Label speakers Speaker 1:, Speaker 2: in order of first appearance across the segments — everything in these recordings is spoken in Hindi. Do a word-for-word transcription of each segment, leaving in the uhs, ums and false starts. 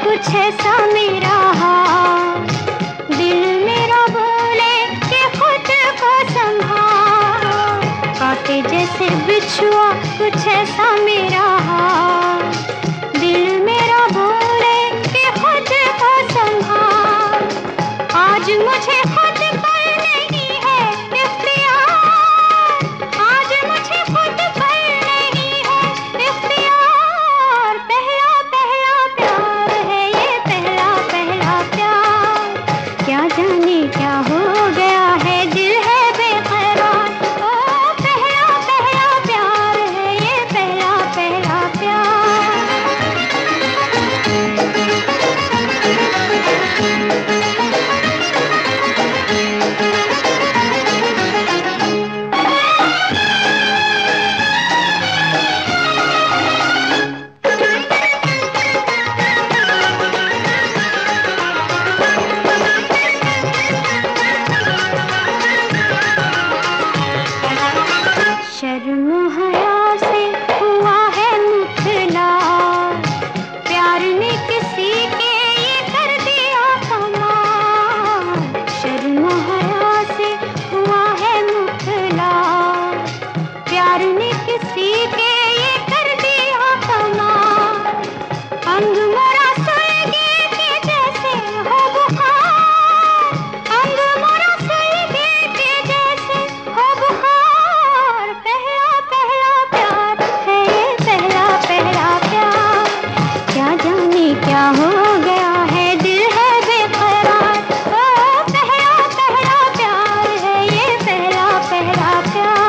Speaker 1: कुछ ऐसा मेरा हाल, दिल मेरा बोले कि खुद को संभालो, कांटे जैसे बिछुआ कुछ ऐसा मेरा हाल, दिल मेरा बोले कि खुद को संभाल। आज मुझे खुद पर नहीं है इख्तियार, आज मुझे खुद पर नहीं है इख्तियार। पहला पहला प्यार है ये, पहला पहला प्यार, क्या जाने क्या हो गया है, दिल है बेकरार। ओ पहला पहला प्यार है ये, पहला पहला प्यार। शर्म हया से हुआ है मुखला, प्यार ने किसी के ये कर दिया कमाल। शर्म हया से हुआ है मुखला, प्यार ने किसी के ये कर दिया कमाल। अंग मोरा सुलगे के जैसे हो बुखार, अंग मोरा सुलगे के जैसे हो बुखार। पहला पहला प्यार है ये, पहला पहला प्यार, क्या जाने क्या हो गया है, दिल है बेकरार। ओ पहला पहला प्यार है ये, पहला पहला प्यार।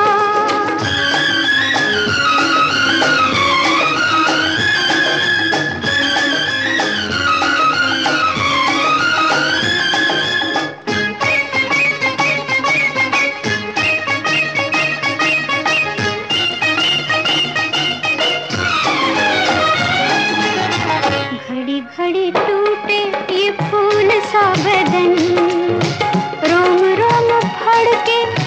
Speaker 1: घड़ी घड़ी टूटे ये फूल सा बदन, रोम रोम फड़ के